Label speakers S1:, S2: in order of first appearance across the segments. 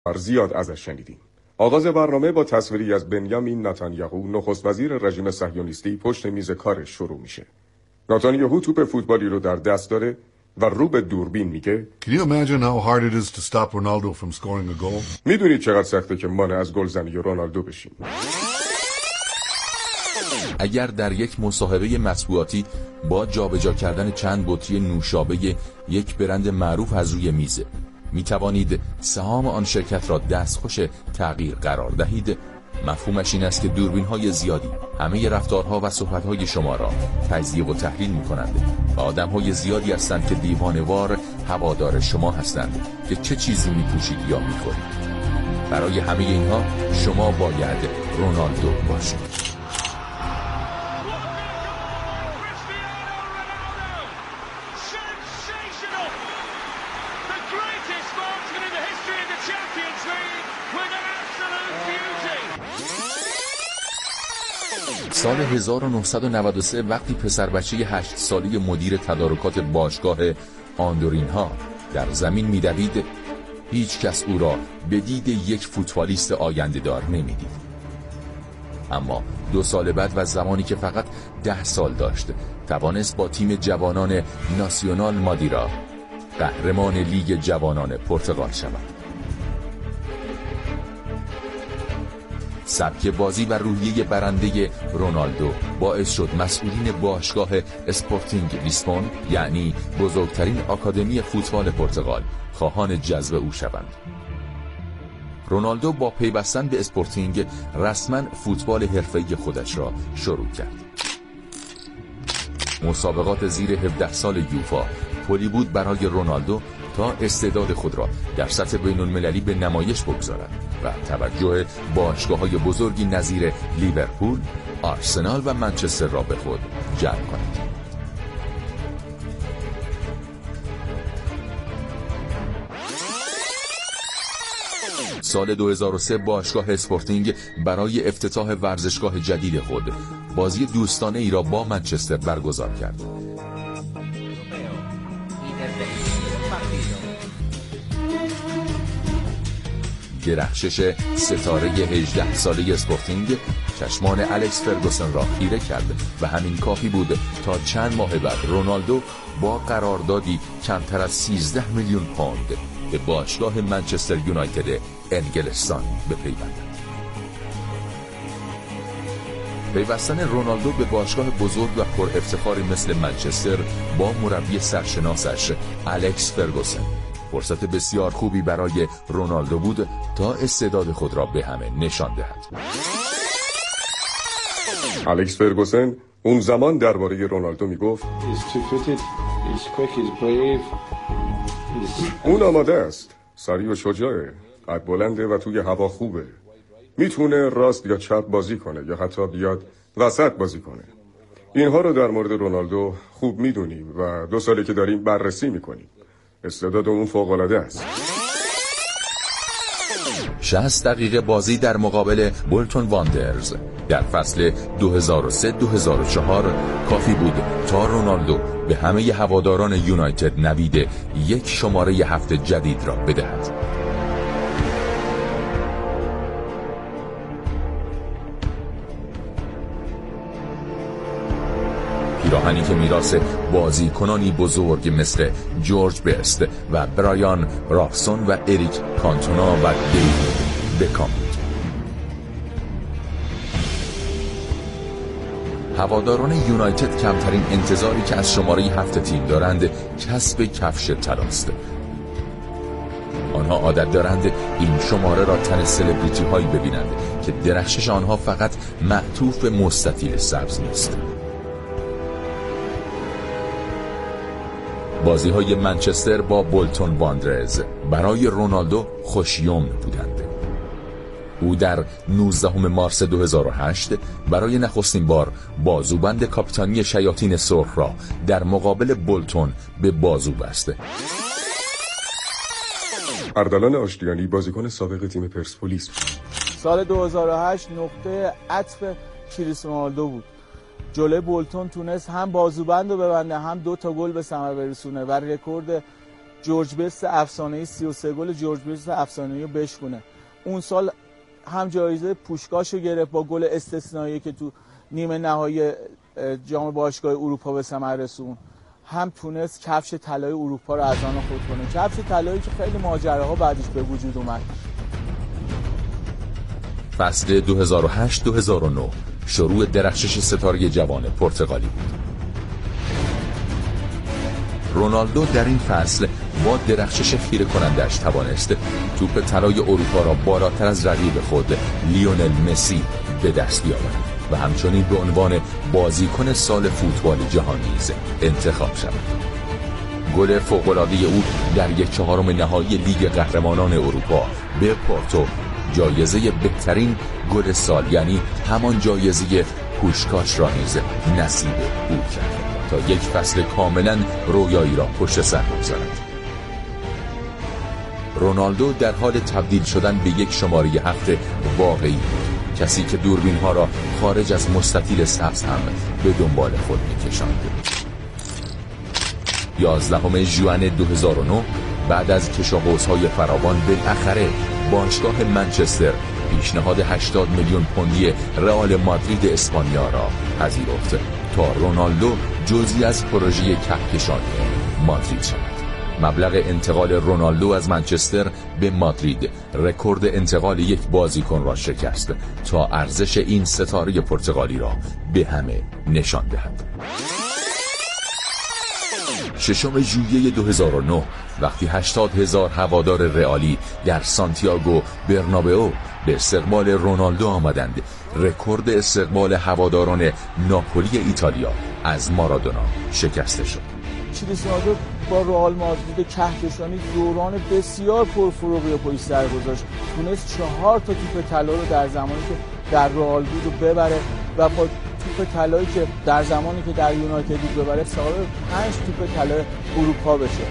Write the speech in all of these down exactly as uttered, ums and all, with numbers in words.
S1: زیاد ازش شنیدیم. آغاز برنامه با تصویری از بنیامین نتانیاهو، نخست وزیر رژیم صهیونیستی، پشت میز کارش شروع میشه. نتانیاهو توپ فوتبالی رو در دست داره و رو به دوربین میگه
S2: Can you imagine how hard it is to stop Ronaldo from scoring a goal?
S1: میدونید چقدر سخته که مانع از گلزنی رونالدو بشیم.
S3: اگر در یک مصاحبه مطبوعاتی با جابجا کردن چند بطری نوشابه یک برند معروف از روی میز می توانید سهام آن شرکت را دستخوش تغییر قرار دهید، مفهومش این است که دوربین‌های زیادی همه رفتارها و صحبت‌های شما را تجزیه و تحلیل می‌کنند و آدم‌های زیادی هستند که دیوانه‌وار هوادار شما هستند که چه چیزی می‌پوشید یا می‌خورید. برای همه اینها شما باید رونالدو باشید. سال هزار و نهصد و نود و سه وقتی پسر بچه هشت سالی مدیر تدارکات باشگاه آندورینها در زمین می‌دوید، هیچ کس او را به دید یک فوتبالیست آینده‌دار نمی‌دید. اما دو سال بعد و زمانی که فقط ده سال داشت، توانست با تیم جوانان ناسیونال مادیرا قهرمان لیگ جوانان پرتغال شود. سبک بازی و روحیه برنده رونالدو باعث شد مسئولین باشگاه اسپورتینگ لیسبون، یعنی بزرگترین آکادمی فوتبال پرتغال، خواهان جذب او شوند. رونالدو با پیوستن به اسپورتینگ رسما فوتبال حرفه‌ای خودش را شروع کرد. مسابقات زیر هفده سال یوفا پلی بود برای رونالدو تا استعداد خود را در سطح بین المللی به نمایش بگذارد و توجه باشگاه‌های بزرگی نظیر لیورپول، آرسنال و منچستر را به خود جلب کند. سال دو هزار و سه باشگاه اسپورتینگ برای افتتاح ورزشگاه جدید خود بازی دوستانه ای را با منچستر برگزار کرد. درخشش ستاره هجده ساله اسپورتینگ چشمان الکس فرگوسن را خیره کرد و همین کافی بود تا چند ماه بعد رونالدو با قراردادی کمتر از سیزده میلیون پوند به باشگاه منچستر یونایتد انگلستان بپیوندد. پیوستن رونالدو به باشگاه بزرگ و پر افتخاری مثل منچستر با مربی سرشناسش الکس فرگوسن فرصت بسیار خوبی برای رونالدو بود تا استعداد خود را به همه نشان دهد.
S1: الکس فرگوسن اون زمان درباره رونالدو میگفت اون آماده است، سریع و شجاعه، قد بلنده و توی هوا خوبه، میتونه راست یا چپ بازی کنه یا حتی بیاد وسط بازی کنه. اینها رو در مورد رونالدو خوب میدونیم و دو سالی که داریم بررسی میکنیم. استعداد اون فوق‌العاده است.
S3: شصت دقیقه بازی در مقابل بولتون واندرز در فصل دو هزار و سه دو هزار و چهار کافی بود تا رونالدو به همه هواداران یونایتد نوید یک شماره هفت جدید را بدهد. پیراهنی که میراث بازیکنانی بزرگ مثل جورج بست و برایان رابسون و اریک کانتونا و دیوید بکام بود. هواداران یونایتد کمترین انتظاری که از شماره هفت تیم دارند کسب کفش طلاست. آنها عادت دارند این شماره را تن سلبریتی هایی ببینند که درخشش آنها فقط معطوف مستطیل سبز نیست. بازی های منچستر با بولتون واندرز برای رونالدو خوشیوم بودند. او در نوزدهم مارس دو هزار و هشت برای نخستین بار بازوبند کاپیتانی شیاطین سرخ را در مقابل بولتون به بازو بسته.
S1: اردلان آشتیانی بازیکن سابق تیم پرسپولیس بود.
S4: سال دو هزار و هشت نقطه عطف کریستیانو رونالدو بود. جلوی بولتون تونست هم بازوبند رو ببنده هم دو تا گل به ثمر برسونه و رکورد جورج بست افسانه‌ای سی و سه گل جورج بست افسانه‌ای رو بشکونه. اون سال هم جایزه پوشکاشو گرفت با گل استثنایی که تو نیمه نهایی جام باشگاه اروپا به ثمر رسون، هم تونست کفش طلای اروپا رو از آن خود کنه، کفش طلایی که خیلی ماجراها بعدش به وجود اومد.
S3: فصل دو هزار و هشت دو هزار و نه شروع درخشش ستاره جوان پرتغالی بود. رونالدو در این فصل با درخشش خیره کنندش توانست توپ طلای اروپا را بالاتر از رقیب خود لیونل مسی به دست بیاورد و همچنین به عنوان بازیکن سال فوتبال جهان نیز انتخاب شود. گل فوق‌العاده او در یک چهارم نهایی لیگ قهرمانان اروپا به پورتو جایزه بهترین گل سال، یعنی همان جایزه پوشکاش را نیز نصیب او کرد تا یک فصل کاملا رویایی را پشت سر بگذارد. رونالدو در حال تبدیل شدن به یک شماره هفت واقعی بود، کسی که دوربین ها را خارج از مستطیل سبز هم به دنبال خود می‌کشاند. یازدهم ژوئن دو هزار و نه بعد از کشاقوس‌های فراوان بالاخره باشگاه منچستر پیشنهاد هشتاد میلیون پوندی رئال مادرید اسپانیا را پذیرفت تا رونالدو جزئی از پروژه کهکشانی مادرید شود. مبلغ انتقال رونالدو از منچستر به مادرید رکورد انتقال یک بازیکن را شکست تا ارزش این ستاره پرتغالی را به همه نشان دهد. ششم ژوئیه دو هزار و نه وقتی هشتاد هزار هوادار رئالی در سانتیاگو برنابئو به استقبال رونالدو آمدند، رکورد استقبال هواداران ناپولی ایتالیا از مارادونا شکسته شد.
S4: کریستیانو با رئال مادرید کهکشانی دوران بسیار پرفروغی پشت سر گذاشت، تونست چهار تا توپ طلا رو در زمانی که در رئال بود رو ببره و با توپ طلایی که در زمانی که در یونایتد بود ببره صاحب پنج توپ طلای اروپا بشه.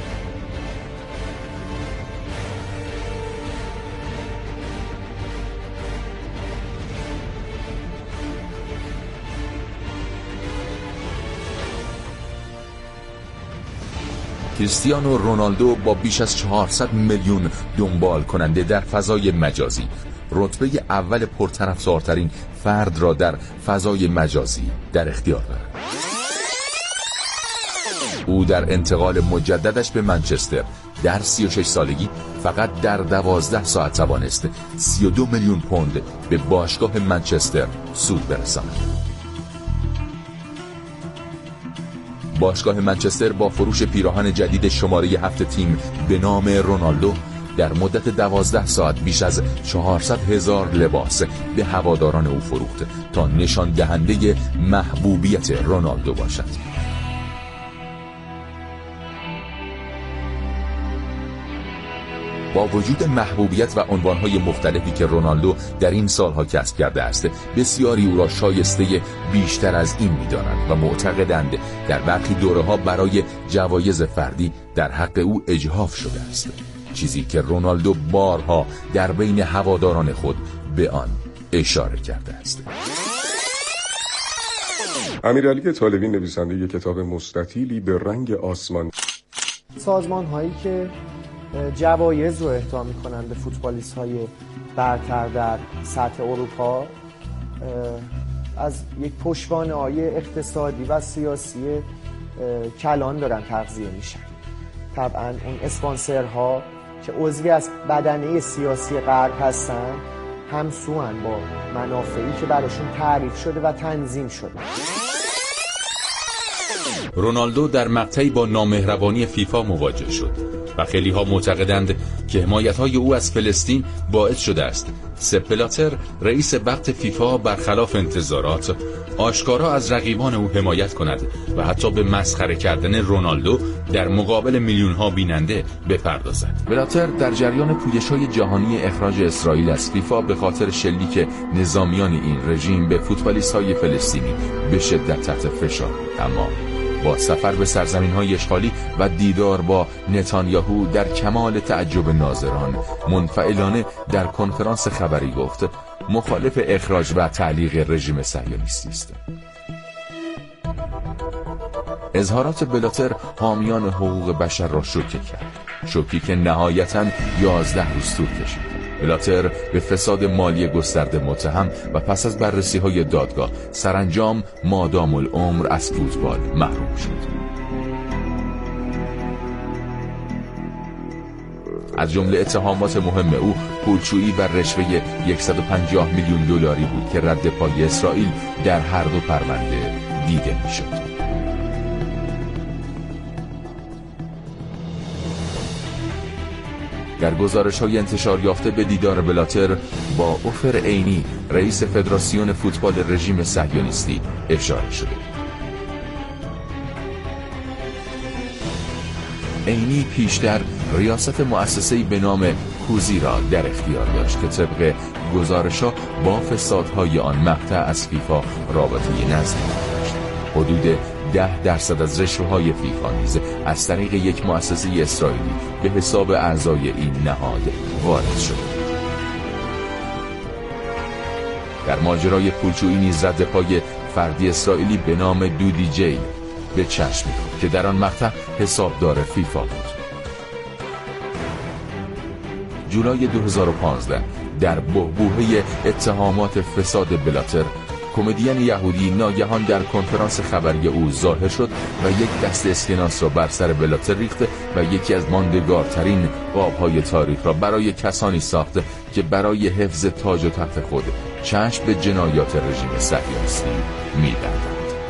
S3: کریستیانو رونالدو با بیش از چهارصد میلیون دنبال کننده در فضای مجازی رتبه اول پرطرفدارترین فرد را در فضای مجازی در اختیار دارد. او در انتقال مجددش به منچستر در سی و شش سالگی فقط در دوازده ساعت توانست سی و دو میلیون پوند به باشگاه منچستر سود برساند. باشگاه منچستر با فروش پیراهن جدید شماره هفت تیم به نام رونالدو در مدت دوازده ساعت بیش از چهارصد هزار لباس به هواداران او فروخت تا نشان دهنده محبوبیت رونالدو باشد. با وجود محبوبیت و عنوانهای مختلفی که رونالدو در این سالها کسب کرده است، بسیاری او را شایسته بیشتر از این می‌دانند و معتقدند در برخی دوره‌ها برای جوایز فردی در حق او اجحاف شده است، چیزی که رونالدو بارها در بین هواداران خود به آن اشاره کرده است.
S1: امیرعلی طالبی نویسنده یک کتاب مستطیلی به رنگ آسمان،
S5: سازمان هایی که جوایز رو اهدا می‌کنند به فوتبالیست های برتر در سطح اروپا از یک پشتوانه‌های اقتصادی و سیاسی کلان دارن تغذیه میشن. طبعا اون اسپانسرها که عضوی از بدنه سیاسی غرب هستن همسوان با منافعی که براشون تعریف شده و تنظیم شده.
S3: رونالدو در مقطعی با نامهربانی فیفا مواجه شد و خیلی ها معتقدند که حمایت‌های او از فلسطین باعث شده است سپ بلاتر رئیس وقت فیفا برخلاف انتظارات آشکارا از رقیبان او حمایت کند و حتی به مسخره کردن رونالدو در مقابل میلیون‌ها بیننده بپردازد. بلاتر در جریان پویش‌های جهانی اخراج اسرائیل از فیفا به خاطر شلیک نظامیان این رژیم به فوتبالیست‌های فلسطینی به شدت تحت فشار بود، اما با سفر به سرزمین‌های اشغالی و دیدار با نتانیاهو در کمال تعجب ناظران منفعلانه در کنفرانس خبری گفت مخالف اخراج و تعلیق رژیم صهیونیستی است. اظهارات بلاتر حامیان حقوق بشر را شوکه کرد، شوکی که نهایتاً یازده روز طول کشید. بلاتر به فساد مالی گسترده متهم و پس از بررسی‌های دادگاه سرانجام مادام العمر از فوتبال محروم شد. از جمله اتهامات مهم او پولشویی و رشوه صد و پنجاه میلیون دلاری بود که رد پای اسرائیل در هر دو پرونده دیده می‌شد. در گزارش‌های انتشار یافته به دیدار بلاتر با اوفر عینی رئیس فدراسیون فوتبال رژیم صهیونیستی اشاره شده. عینی پیشتر ریاست مؤسسه‌ای به نام کوزی را در اختیار داشت که طبق گزارش‌ها با فسادهای آن مقطع از فیفا رابطه نزدیکی داشت. حدود ده درصد از رشوه‌های فیفا نیز از طریق یک مؤسسه اسرائیلی به حساب اعضای این نهاد وارد شد. در ماجرای پولشویی نیز رد پای فردی اسرائیلی به نام دودی جی به چشم می‌خورد که در آن مقطع حسابدار فیفا بود. جولای دو هزار و پانزده در بحبوحه اتهامات فساد بلاتر، کمدین یهودی ناگهان در کنفرانس خبری او ظاهر شد و یک دست اسکناس را بر سر بلاتر ریخت و یکی از ماندگارترین قاب‌های تاریخ را برای کسانی ساخت که برای حفظ تاج و تخت خود چشم به جنایات رژیم صهیونیستی می‌دادند.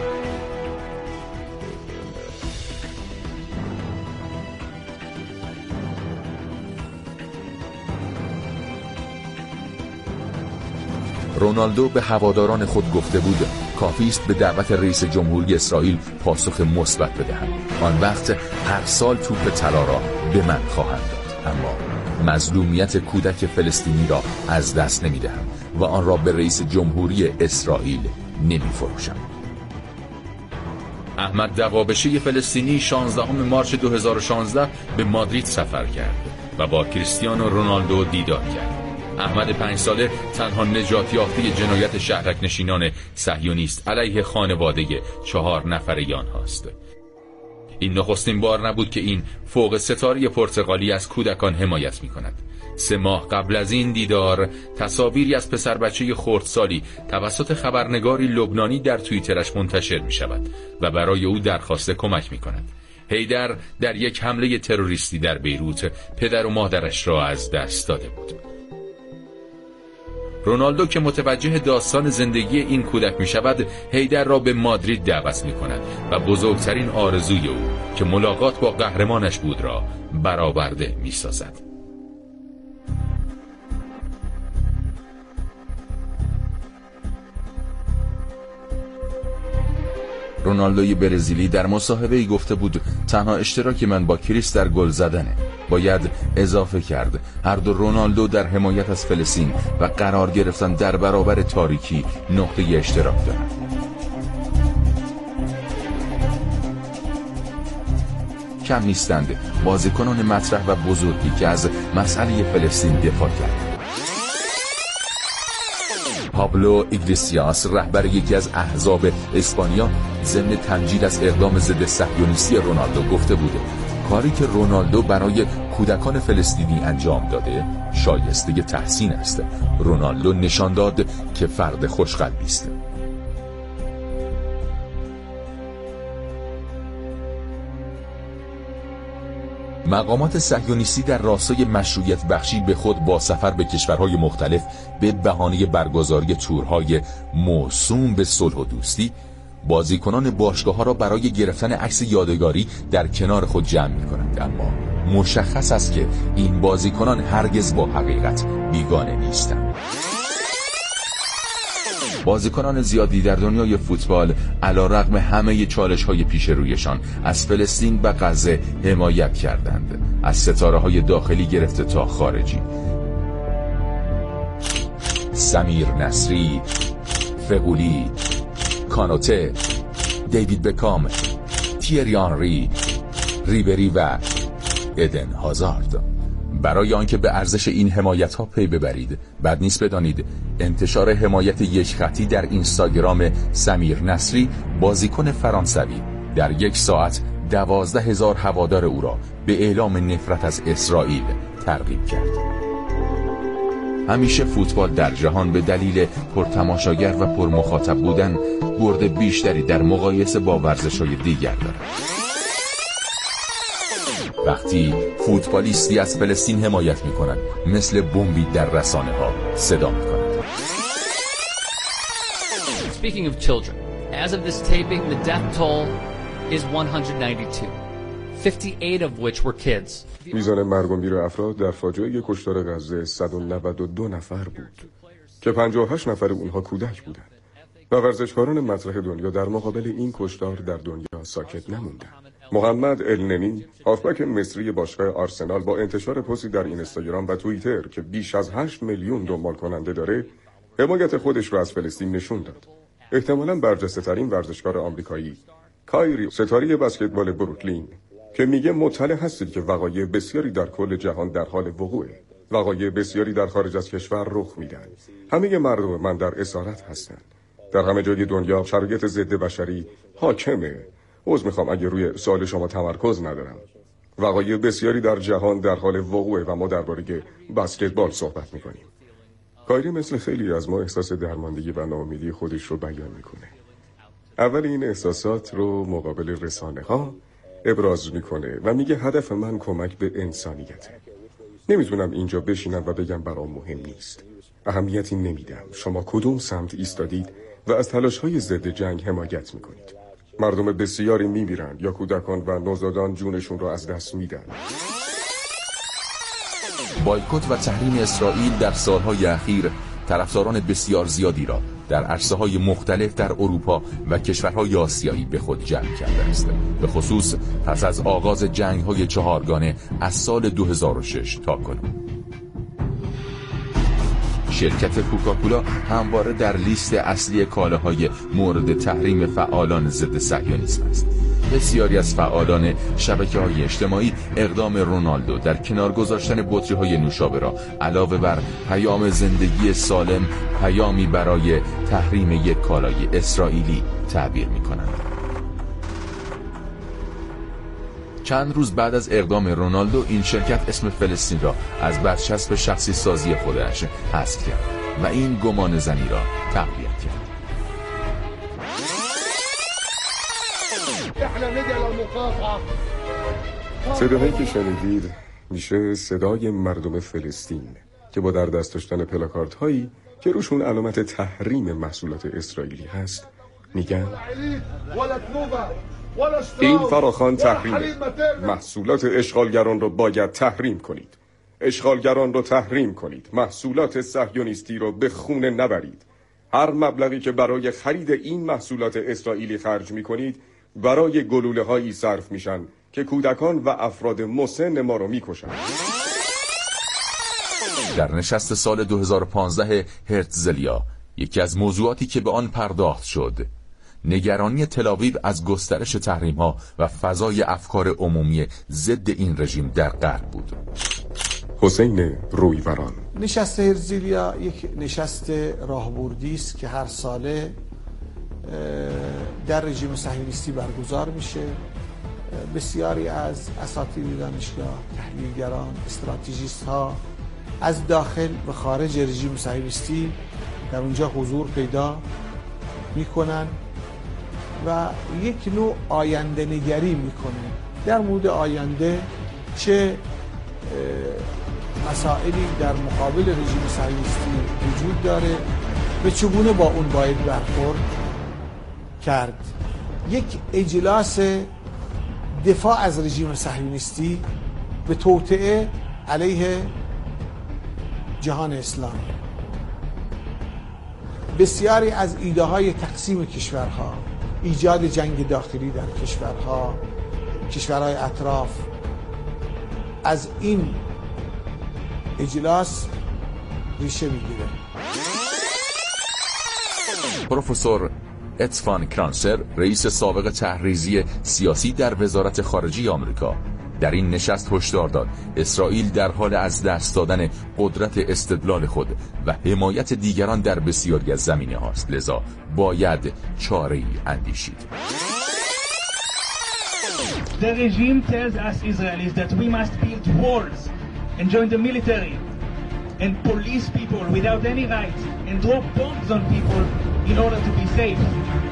S3: رونالدو به هواداران خود گفته بود کافی است به دعوت رئیس جمهوری اسرائیل پاسخ مثبت بدهم، آن وقت هر سال توپ طلا را به من خواهند داد، اما مظلومیت کودک فلسطینی را از دست نمیدهم و آن را به رئیس جمهوری اسرائیل نمیفروشم. احمد دقابشی فلسطینی شانزدهم مارس دو هزار و شانزده به مادرید سفر کرد و با کریستیانو رونالدو دیدار کرد. احمد پنج ساله تنها نجات یافته جنایت شهرک نشینان صهیونیست علیه خانواده چهار نفره آنهاست. این نخستین بار نبود که این فوق ستاره پرتغالی از کودکان حمایت می کند. سه ماه قبل از این دیدار تصاویری از پسر بچه خردسالی توسط خبرنگاری لبنانی در توییترش منتشر می شود و برای او درخواست کمک می کند. حیدر در یک حمله تروریستی در بیروت پدر و مادرش را از دست داده بود. رونالدو که متوجه داستان زندگی این کودک می شود، حیدر را به مادرید دعوت می کند و بزرگترین آرزوی او که ملاقات با قهرمانش بود را برآورده می سازد. رونالدوی برزیلی در مصاحبه‌ای گفته بود تنها اشتراک من با کریس در گل زدنه. باید اضافه کرد هر دو رونالدو در حمایت از فلسطین و قرار گرفتن در برابر تاریکی نقطه اشتراک دارند. کم نیستند بازیکنان مطرح و بزرگی که از مسئله فلسطین دفاع کردند. پابلو ایگلیسیاس رهبر یکی از احزاب اسپانیا ضمن تمجید از اقدام ضد صهیونیستی رونالدو گفته بود کاری که رونالدو برای کودکان فلسطینی انجام داده شایسته تحسین است. رونالدو نشان داد که فرد خوشقلبی است. مقامات صهیونیستی در راستای مشروعیت بخشی به خود با سفر به کشورهای مختلف به بهانه برگزاری تورهای موسوم به صلح و دوستی بازیکنان باشگاه‌ها را برای گرفتن عکس یادگاری در کنار خود جمع می‌کنند، اما مشخص است که این بازیکنان هرگز با حقیقت بیگانه نیستند. بازیکنان زیادی در دنیای فوتبال علیرغم همه چالش‌های پیش رویشان از فلسطین و غزه حمایت کردند، از ستاره‌های داخلی گرفته تا خارجی. سمیر نصری، فغولی، کانوته، دیوید بکام، تیری آنری، ریبری و ادن هازارد. برای آنکه به ارزش این حمایت ها پی ببرید، بد نیست بدانید انتشار حمایت یک خطی در اینستاگرام سمیر نصری، بازیکن فرانسوی در یک ساعت دوازده هزار هوادار او را به اعلام نفرت از اسرائیل ترغیب کرد. همیشه فوتبال در جهان به دلیل پرتماشاگر و پرمخاطب بودن برد بیشتری در مقایسه با ورزش‌های دیگر دارد. وقتی فوتبالیستی از فلسطین حمایت می‌کند، مثل بمبی در رسانه‌ها صدا می‌کند.
S6: Speaking of children, as of this taping, the death toll is one hundred ninety-two, fifty-eight of which were kids.
S1: میزان مرگ و میر افراد در فاجعه کشتار غزه صد و نود و دو نفر بود که پنجاه و هشت نفر اونها کودک بودند و ورزشکاران مطرح دنیا در مقابل این کشتار در دنیا ساکت نموندند. محمد الننی، هافبک مصری باشگاه آرسنال، با انتشار پستی در اینستاگرام و توییتر که بیش از هشت میلیون دنبال کننده داره، حمایت خودش را از فلسطین نشون داد. احتمالاً برجسته ترین ورزشکار آمریکایی، کایری، ستاره بسکتبال بروکلین، که میگه مطلع هستید که وقایع بسیاری در کل جهان در حال وقوعه. وقایع بسیاری در خارج از کشور رخ میدن. همه مردم من در اسارت هستن. در همه جای دنیا شرایط ضد بشری حاکمه. عذر میخوام اگه روی سوال شما تمرکز ندارم. وقایع بسیاری در جهان در حال وقوعه و ما درباره بسکتبال صحبت میکنیم. کایری مثل خیلی از ما احساس درماندگی و ناامیدی خودش رو بیان میکنه. اول این احساسات رو مقابل رسانه ها ابراز میکنه و میگه هدف من کمک به انسانیته. نمیتونم اینجا بشینم و بگم برام مهم نیست. اهمیتی نمیدم شما کدوم سمت ایستادید و از تلاش‌های ضد جنگ حمایت میکنید. مردم بسیاری میمیرن یا کودکان و نوزادان جونشون رو از دست میدن.
S3: بایکوت و تحریم اسرائیل در سالهای اخیر طرفداران بسیار زیادی را در عرصه‌های مختلف در اروپا و کشورهای آسیایی به خود جلب کرده است. به خصوص پس از آغاز جنگ‌های چهارگانه از سال دو هزار و شش تا کنون. شرکت کوکاکولا همواره در لیست اصلی کالاهای مورد تحریم فعالان ضد صهیونیسم است. بسیاری از فعالان شبکه‌های اجتماعی اقدام رونالدو در کنار گذاشتن بطری‌های نوشابه را علاوه بر پیام زندگی سالم، پیامی برای تحریم یک کالای اسرائیلی تعبیر می‌کنند. چند روز بعد از اقدام رونالدو، این شرکت اسم فلسطین را از برچسب شخصی سازی خودش حذف کرد و این گمان زنی را تقویت کرد.
S1: صدایی که شنیدید میشه صدای مردم فلسطین که با در دست داشتن پلاکارت هایی که روشون علامت تحریم محصولات اسرائیلی هست میگن این فراخوان تحریمه. محصولات اشغالگران رو باید تحریم کنید. اشغالگران رو تحریم کنید. محصولات صهیونیستی رو به خونه نبرید. هر مبلغی که برای خرید این محصولات اسرائیلی خرج میکنید برای گلوله هایی صرف میشن که کودکان و افراد مسن ما رو میکشن.
S3: در نشست سال دو هزار و پانزده هرتزلیا یکی از موضوعاتی که به آن پرداخت شد نگرانی تل‌آویو از گسترش تحریم‌ها و فضای افکار عمومی ضد این رژیم در غرب بود.
S1: حسین رویوران:
S7: نشست هرتزلیا یک نشست راهبردی است که هر ساله در رژیم صهیونیستی برگزار میشه. بسیاری از اساتید دانشگاه، تحلیلگران، استراتژیست ها از داخل و خارج رژیم صهیونیستی در اونجا حضور پیدا میکنن و یک نوع آینده نگری میکنه در مورد آینده، چه مسائلی در مقابل رژیم صهیونیستی وجود داره و چگونه با اون باید برخورد کرد. یک اجلاس دفاع از رژیم صهیونیستی به توطئه علیه جهان اسلامی. بسیاری از ایده های تقسیم کشورها، ایجاد جنگ داخلی در کشورها، کشورهای اطراف، از این اجلاس ریشه میگیره.
S3: پروفسور اتفان کرانسر، رئیس سابق تحریزی سیاسی در وزارت خارجه آمریکا، در این نشست هشدار داد اسرائیل در حال از دست دادن قدرت استدلال خود و حمایت دیگران در بسیاری از زمینه هاست، لذا باید چاره‌ای اندیشید.
S8: The regime tells us Israelis that we must build walls and join the military and police people without any rights and drop bombs on people in order to be safe.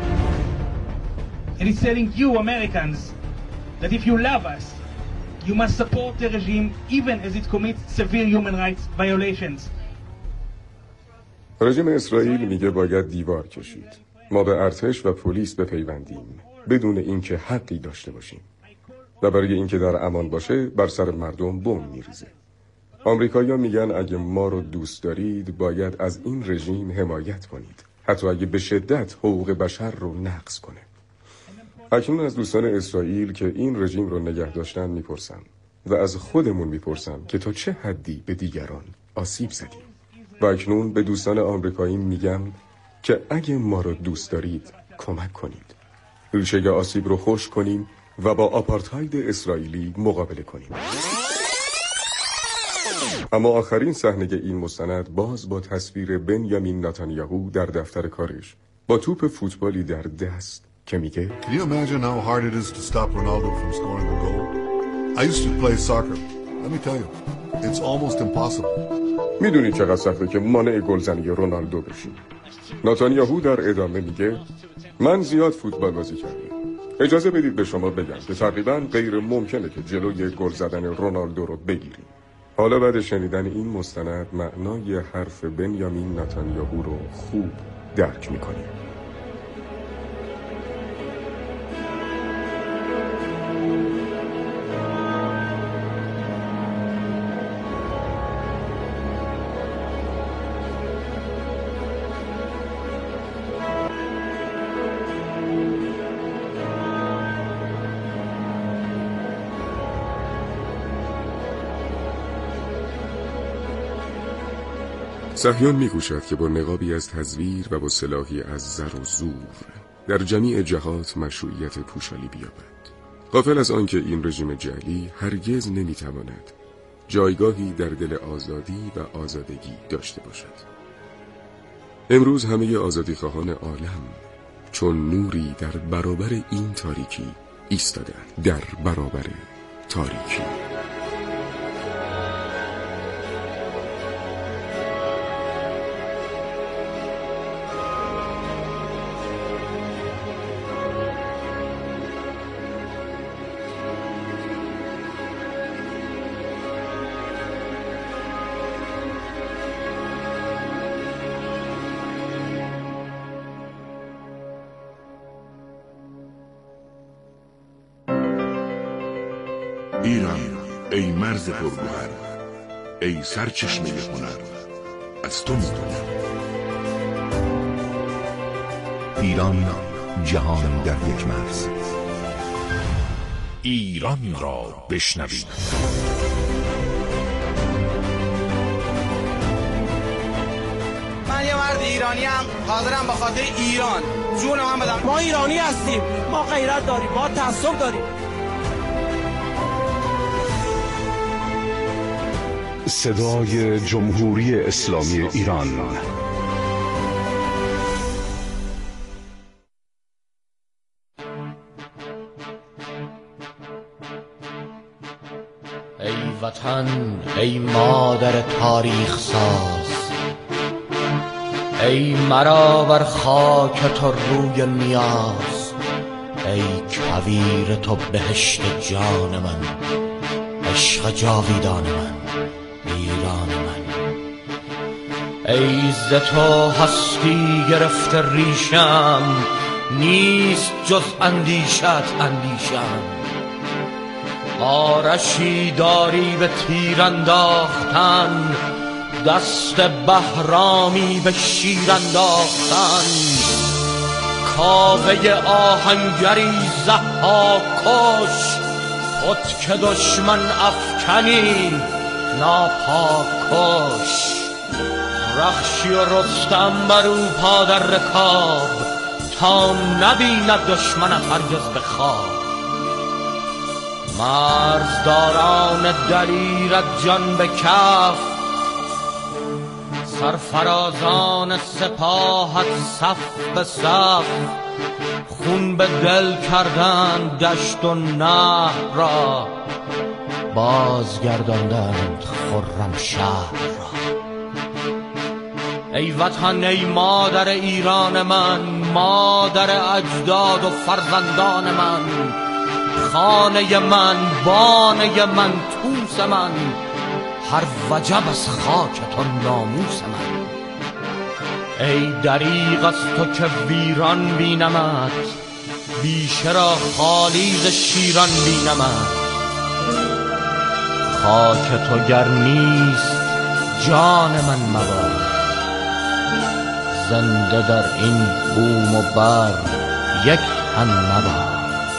S8: And it's telling you Americans that if you love us, you must support the regime even as it commits severe human rights violations.
S1: رژیم اسرائیل میگه باید دیوار کشید. ما به ارتش و پلیس بپیوندیم بدون اینکه حقی داشته باشیم. و برای اینکه در امان باشه بر سر مردم بمب میریزه. آمریکایی‌ها میگن اگه ما رو دوست دارید باید از این رژیم حمایت کنید. حتی اگه به شدت حقوق بشر رو نقض کنه. اکنون از دوستان اسرائیل که این رژیم رو نگه داشتن میپرسم و از خودمون میپرسم که تا چه حدی به دیگران آسیب زدیم. و اکنون به دوستان آمریکایی میگم که اگه ما رو دوست دارید کمک کنید. ریشه آسیب رو خشک کنیم و با آپارتاید اسرائیلی مقابله کنیم. اما آخرین صحنه این مستند باز با تصویر بنیامین نتانیاهو در دفتر کارش با توپ فوتبالی در دست که میگه
S2: Can you imagine how hard it is to stop Ronaldo from scoring a goal? I used to play soccer. Let me tell you, it's almost impossible.
S1: میدونی چقدر سخته که مانع گلزنی رونالدو بشی. نتانیاهو در ادامه میگه من زیاد فوتبال بازی کردم. اجازه بدید به شما بگم که تقریبا غیر ممکنه که جلوی گل زدن رونالدو رو بگیریم. حالا بعد شنیدن این مستند معنای حرف بنیامین نتانیاهو رو خوب درک میکنیم. صهیون می‌کوشد که با نقابی از تزویر و با سلاحی از زر و زور در جمیع جهات مشروعیت پوشالی بیابد. غافل از آنکه این رژیم جعلی هرگز نمی‌تواند جایگاهی در دل آزادی و آزادگی داشته باشد. امروز همه آزادیخواهان عالم چون نوری در برابر این تاریکی ایستادند، در برابر تاریکی.
S9: ایران، ای مرز پرگوهر، ای سرچشمه هنر، از تو می‌دونم.
S10: ایران، جهان در یک مرز.
S9: ایران را بشنوید.
S11: من یه مرد ایرانی ام، حاضرم به خاطر ایران جون من بدم.
S12: ما ایرانی هستیم، ما غیرت داریم، ما تعصب داریم.
S10: صدای جمهوری اسلامی ایران.
S13: ای وطن، ای مادر تاریخ ساز، ای مرا بر خاک تو روی نیاز، ای کویر تو بهشت جان من، عشق جاویدان من، ایران من. ای ز تو هستی گرفته ریشم، نیست جز اندیشت اندیشم. آرشی داری به تیر انداختن، دست بهرامی به شیر انداختن. کاوه آهنگری ضحاک کش، خود که دشمن افکنی ناپاک کش. رخشی و رستم برو پا در رکاب، تا نبیند دشمنت هرگز به خواب. مرزداران دلیرت جان به کف، سرفرازان سپاهت صف به صف خون به دل کردند دشت و نهر را بازگرداندند خرم شهر را. ای وطن ای مادر ایران من، مادر اجداد و فرزندان من، خانه من، بانه من، توس من، هر وجب از خاکت و ناموس من. ای دریغ از تو که ویران بینمت، بیشه را خالی ز شیران بینمت. خاک تو گر نیست جان من مباد، زنده در این بوم و بر یک هم مباد.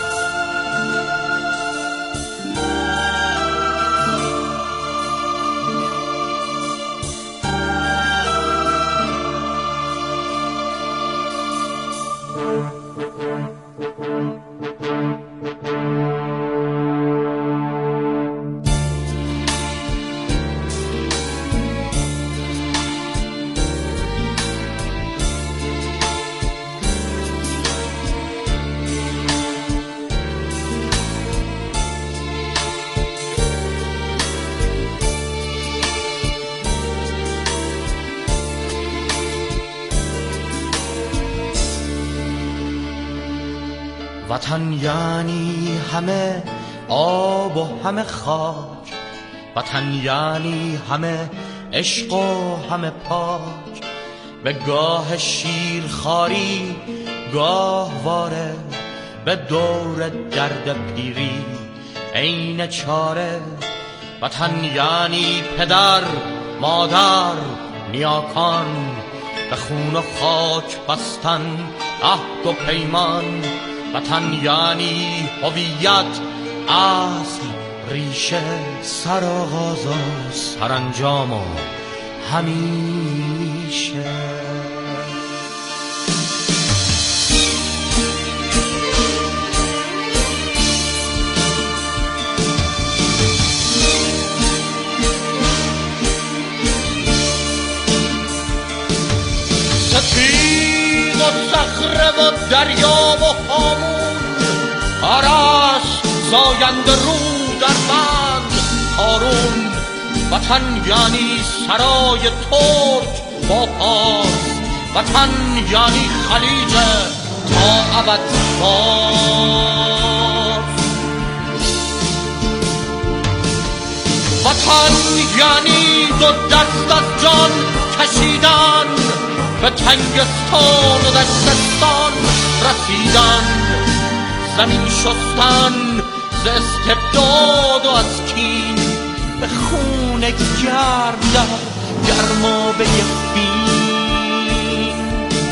S13: وطن یعنی همه آب و همه خاک، وطن یعنی همه عشق و همه پاک. به گاه شیرخواری گاه واره، به دور درد پیری عین چاره. وطن یعنی پدر مادر نیاکان، به خون و خاک بستن عهد و پیمان. وطن یعنی هویت، اصل، ریشه، سرآغاز و سرانجام و همیشه. سپید و صخره و دریا و هامون، عرش زاینده رو در بند هارون. وطن یعنی سرای ترک با پاس، وطن یعنی خلیج تا ابد باز. وطن یعنی دو دست از جان کشیدن، به تنگستان و دستستان رسیدن. زمین شستن ز استبداد و از کین، به خون گرم گرمابه فین.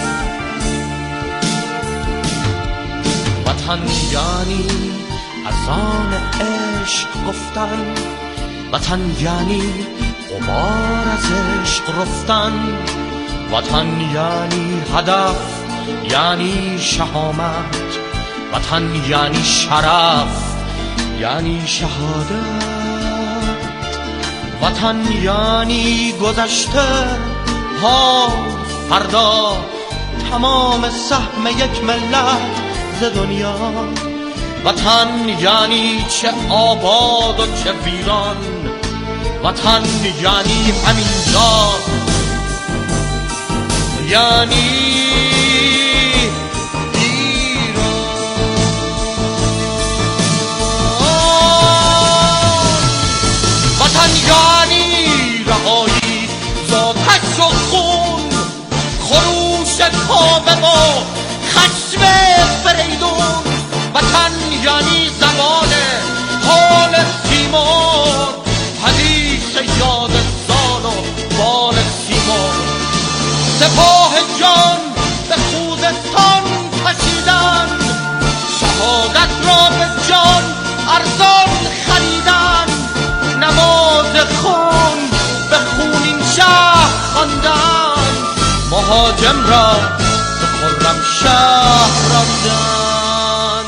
S13: وطن یعنی اذان عشق گفتن، وطن یعنی غبار از عشق رفتن. وطن یعنی هدف، یعنی شهامت، وطن یعنی شرف، یعنی شهادت. وطن یعنی گذشته، حال، فردا، تمام سهم یک ملت ز دنیا. وطن یعنی چه آباد و چه ویران، وطن یعنی همینجا، یعنی یعنی رهایی زاتش و خون، خروش کاوه و خشم فریدون. وطن یعنی زمان حال تیمور، حدیث یاد زان و بال تیمور. سپاه جان به خوزستان کشیدن، شهادت را به جان ارزان خریدن. نماز خون به خون این شهر خواندن، مهاجم را به خرم شهر راندن.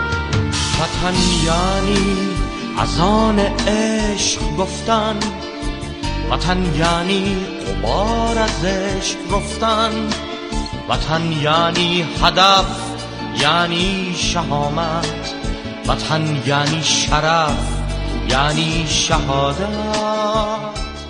S13: وطن یعنی اذان عشق گفتن، وطن یعنی غبار از عشق رفتن، وطن یعنی هدف، یعنی شهامت، وطن یعنی شرف، یعنی شهادت.